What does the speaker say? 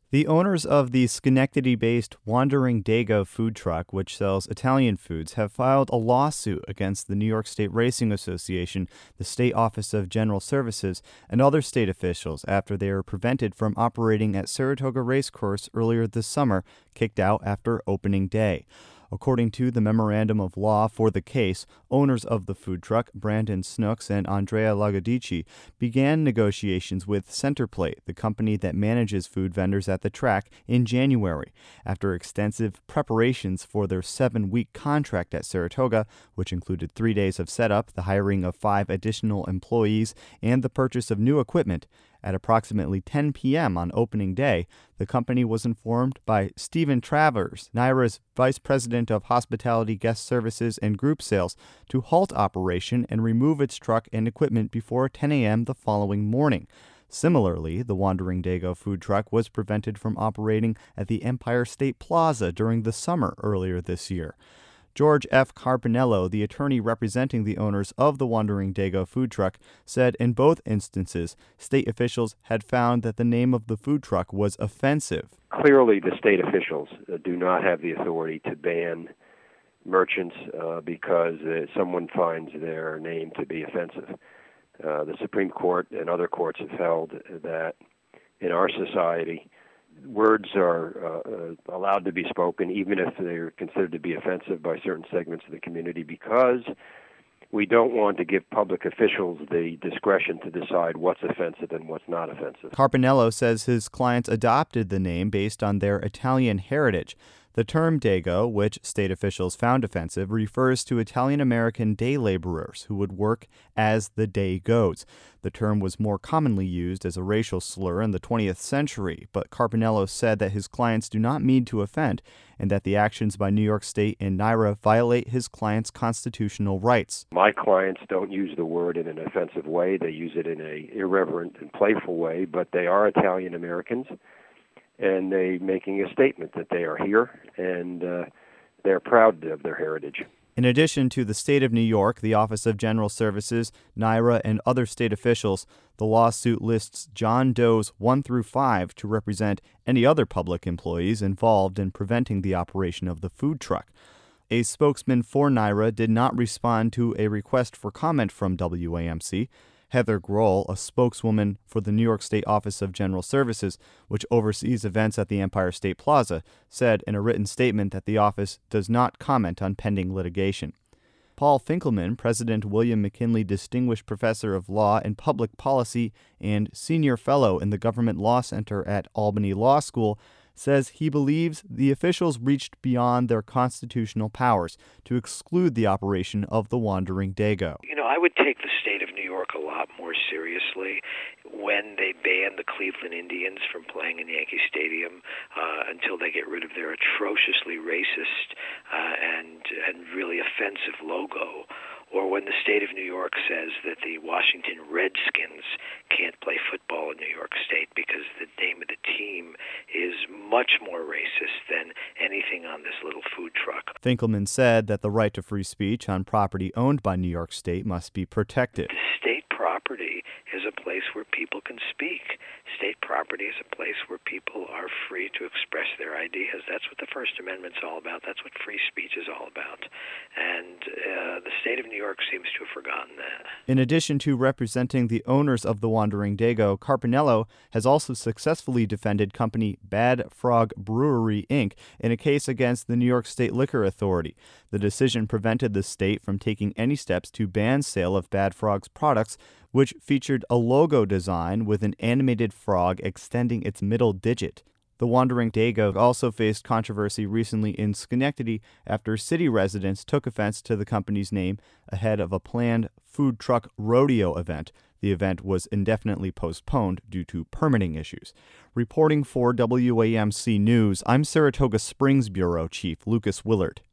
The owners of the Schenectady-based Wandering Dago food truck, which sells Italian foods, have filed a lawsuit against the New York State Racing Association, the State Office of General Services, and other state officials after they were prevented from operating at Saratoga Racecourse earlier this summer, kicked out after opening day. According to the memorandum of law for the case, owners of the food truck, Brandon Snooks and Andrea Lagodici, began negotiations with Centerplate, the company that manages food vendors at the track, in January, after extensive preparations for their 7-week contract at Saratoga, which included 3 days of setup, the hiring of 5 additional employees, and the purchase of new equipment. At approximately 10 p.m. on opening day, the company was informed by Stephen Travers, NYRA's Vice President of Hospitality, Guest Services, and Group Sales, to halt operation and remove its truck and equipment before 10 a.m. the following morning. Similarly, the Wandering Dago food truck was prevented from operating at the Empire State Plaza during the summer earlier this year. George F. Carpinello, the attorney representing the owners of the Wandering Dago food truck, said in both instances, state officials had found that the name of the food truck was offensive. Clearly, the state officials do not have the authority to ban merchants because someone finds their name to be offensive. The Supreme Court and other courts have held that in our society, words are allowed to be spoken even if they're considered to be offensive by certain segments of the community, because we don't want to give public officials the discretion to decide what's offensive and what's not offensive. Carpinello says his clients adopted the name based on their Italian heritage. The term Dago, which state officials found offensive, refers to Italian-American day laborers who would work as the day goats. The term was more commonly used as a racial slur in the 20th century, but Carpinello said that his clients do not mean to offend and that the actions by New York State and NYRA violate his clients' constitutional rights. My clients don't use the word in an offensive way. They use it in an irreverent and playful way, but they are Italian-Americans. And they're making a statement that they are here, and they're proud of their heritage. In addition to the state of New York, the Office of General Services, NYRA, and other state officials, the lawsuit lists John Does 1 through 5 to represent any other public employees involved in preventing the operation of the food truck. A spokesman for NYRA did not respond to a request for comment from WAMC. Heather Grohl, a spokeswoman for the New York State Office of General Services, which oversees events at the Empire State Plaza, said in a written statement that the office does not comment on pending litigation. Paul Finkelman, President William McKinley Distinguished Professor of Law and Public Policy and Senior Fellow in the Government Law Center at Albany Law School, says he believes the officials reached beyond their constitutional powers to exclude the operation of the Wandering Dago. I would take the state of New York a lot more seriously when they ban the Cleveland Indians from playing in Yankee Stadium until they get rid of their atrociously racist and really offensive logo, or when the state of New York says that the Washington Redskins can't play football in New York State because the name of the team is much more racist than anything on this little food truck. Finkelman said that the right to free speech on property owned by New York State must be protected. State property is a place where people can speak. State property is a place where people are free to express their ideas. That's what the First Amendment's all about. That's what free speech is all about. And the state of New York seems to have forgotten that. In addition to representing the owners of the Wandering Dago, Carpinello has also successfully defended company Bad Frog Brewery, Inc. in a case against the New York State Liquor Authority. The decision prevented the state from taking any steps to ban sale of Bad Frog's products, which featured a logo design with an animated frog extending its middle digit. The Wandering Dago also faced controversy recently in Schenectady after city residents took offense to the company's name ahead of a planned food truck rodeo event. The event was indefinitely postponed due to permitting issues. Reporting for WAMC News, I'm Saratoga Springs Bureau Chief Lucas Willard.